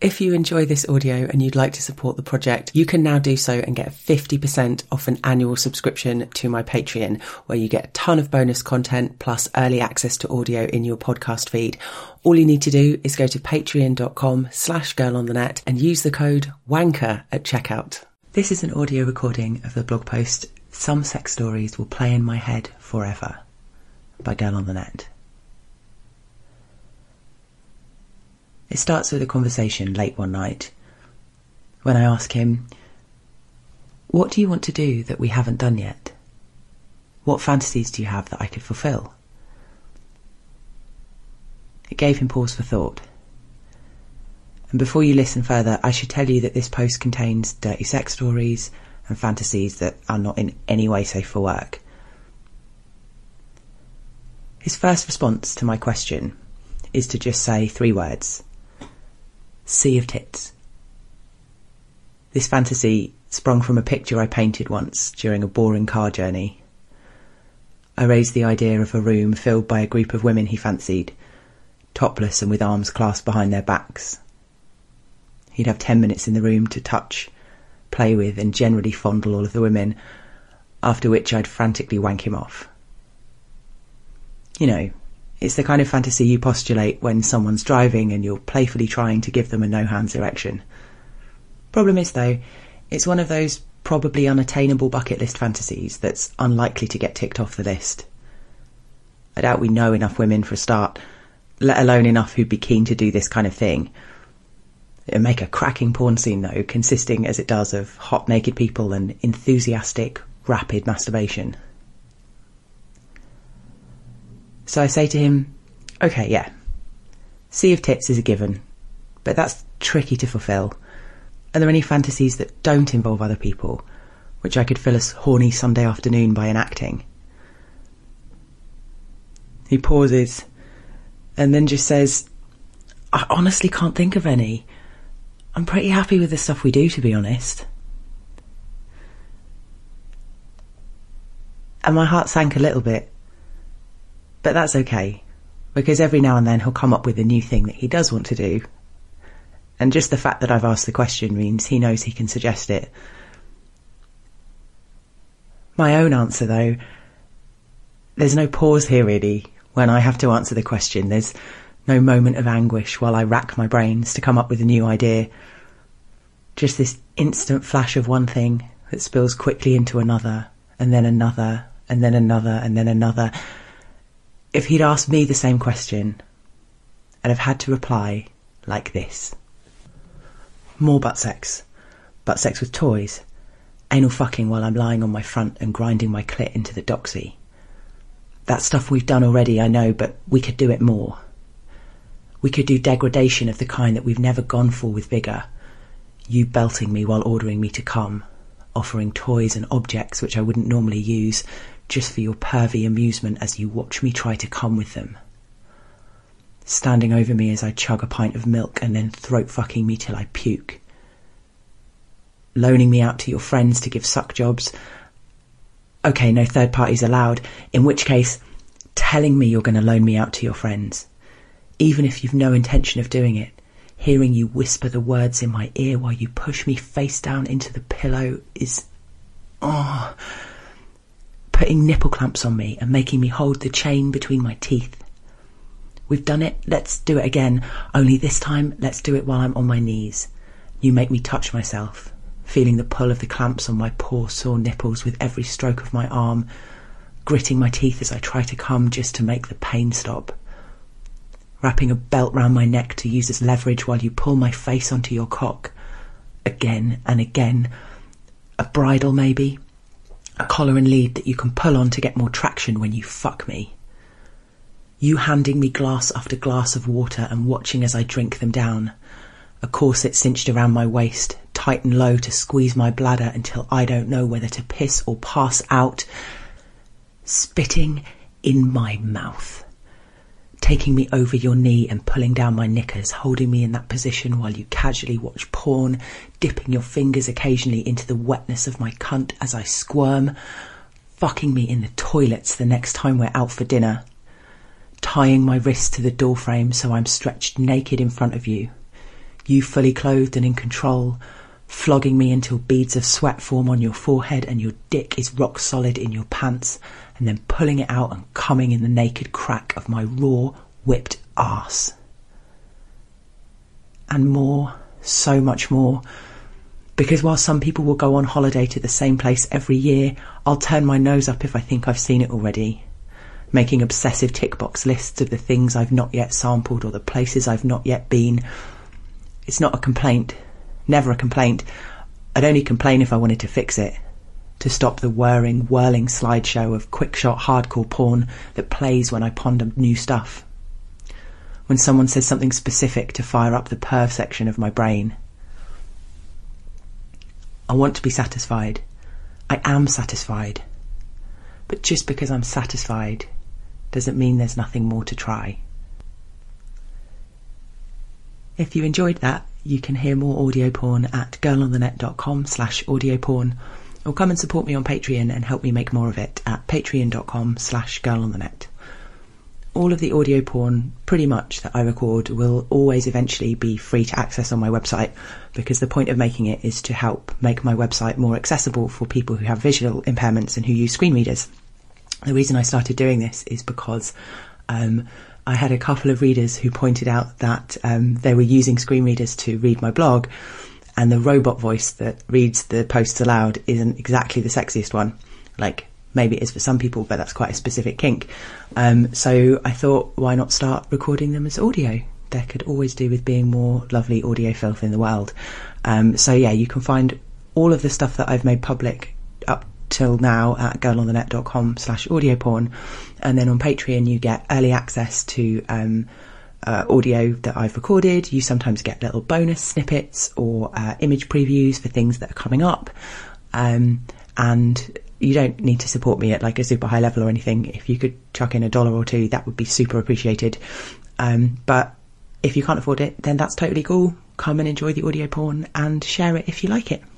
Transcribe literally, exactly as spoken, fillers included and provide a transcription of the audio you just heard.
If you enjoy this audio and you'd like to support the project, you can now do so and get fifty percent off an annual subscription to my Patreon, where you get a ton of bonus content plus early access to audio in your podcast feed. All you need to do is go to patreon.com slash girl on the net and use the code WANKER at checkout. This is an audio recording of the blog post "Some Sex Stories Will Play in My Head Forever" by Girl on the Net. It starts with a conversation late one night when I ask him, "What do you want to do that we haven't done yet? What fantasies do you have that I could fulfill?" It gave him pause for thought. And before you listen further, I should tell you that this post contains dirty sex stories and fantasies that are not in any way safe for work. His first response to my question is to just say three words: sea of tits. This fantasy sprung from a picture I painted once during a boring car journey. I raised the idea of a room filled by a group of women he fancied, topless and with arms clasped behind their backs. He'd have ten minutes in the room to touch, play with and generally fondle all of the women, after which I'd frantically wank him off. You know, it's the kind of fantasy you postulate when someone's driving and you're playfully trying to give them a no-hands erection. Problem is, though, it's one of those probably unattainable bucket list fantasies that's unlikely to get ticked off the list. I doubt we know enough women for a start, let alone enough who'd be keen to do this kind of thing. It'd make a cracking porn scene, though, consisting as it does of hot naked people and enthusiastic, rapid masturbation. So I say to him, "Okay, yeah, sea of tits is a given, but that's tricky to fulfill. Are there any fantasies that don't involve other people, which I could fill a horny Sunday afternoon by enacting?" He pauses, and then just says, "I honestly can't think of any. I'm pretty happy with the stuff we do, to be honest." And my heart sank a little bit. But that's okay, because every now and then he'll come up with a new thing that he does want to do. And just the fact that I've asked the question means he knows he can suggest it. My own answer, though, there's no pause here really when I have to answer the question. There's no moment of anguish while I rack my brains to come up with a new idea. Just this instant flash of one thing that spills quickly into another, and then another, and then another, and then another. If he'd asked me the same question, I'd have had to reply like this: more butt sex, butt sex with toys, anal fucking while I'm lying on my front and grinding my clit into the doxy. That stuff we've done already, I know, but we could do it more. We could do degradation of the kind that we've never gone for with vigour. You belting me while ordering me to come, offering toys and objects which I wouldn't normally use, just for your pervy amusement as you watch me try to come with them. Standing over me as I chug a pint of milk and then throat fucking me till I puke. Loaning me out to your friends to give suck jobs. Okay, no third parties allowed, in which case, telling me you're going to loan me out to your friends. Even if you've no intention of doing it, hearing you whisper the words in my ear while you push me face down into the pillow is... oh... putting nipple clamps on me and making me hold the chain between my teeth. We've done it, let's do it again, only this time let's do it while I'm on my knees. You make me touch myself, feeling the pull of the clamps on my poor sore nipples with every stroke of my arm, gritting my teeth as I try to come just to make the pain stop. Wrapping a belt round my neck to use as leverage while you pull my face onto your cock. Again and again. A bridle maybe? A collar and lead that you can pull on to get more traction when you fuck me. You handing me glass after glass of water and watching as I drink them down. A corset cinched around my waist, tight and low to squeeze my bladder until I don't know whether to piss or pass out. Spitting in my mouth. Taking me over your knee and pulling down my knickers, holding me in that position while you casually watch porn, dipping your fingers occasionally into the wetness of my cunt as I squirm, fucking me in the toilets the next time we're out for dinner, tying my wrists to the doorframe so I'm stretched naked in front of you, you fully clothed and in control, flogging me until beads of sweat form on your forehead and your dick is rock solid in your pants, and then pulling it out and coming in the naked crack of my raw, whipped arse. And more, so much more. Because while some people will go on holiday to the same place every year, I'll turn my nose up if I think I've seen it already, making obsessive tick box lists of the things I've not yet sampled or the places I've not yet been. It's not a complaint, never a complaint. I'd only complain if I wanted to fix it, to stop the whirring, whirling slideshow of quick-shot hardcore porn that plays when I ponder new stuff. When someone says something specific to fire up the perv section of my brain. I want to be satisfied. I am satisfied. But just because I'm satisfied doesn't mean there's nothing more to try. If you enjoyed that, you can hear more audio porn at girlonthenet.com slash audio porn, or come and support me on Patreon and help me make more of it at patreon.com slash girlonthenet. All of the audio porn, pretty much, that I record will always eventually be free to access on my website, because the point of making it is to help make my website more accessible for people who have visual impairments and who use screen readers. The reason I started doing this is because um, I had a couple of readers who pointed out that um, they were using screen readers to read my blog, and the robot voice that reads the posts aloud isn't exactly the sexiest one. Like, maybe it is for some people, but that's quite a specific kink. Um, so I thought, why not start recording them as audio? There could always do with being more lovely audio filth in the world. Um, so yeah, you can find all of the stuff that I've made public up till now at girlonthenet.com slash audio porn. And then on Patreon, you get early access to um, uh, audio that I've recorded. You sometimes get little bonus snippets or uh, image previews for things that are coming up. Um, and you don't need to support me at like a super high level or anything. If you could chuck in a dollar or two, that would be super appreciated. Um, but if you can't afford it, then that's totally cool. Come and enjoy the audio porn and share it if you like it.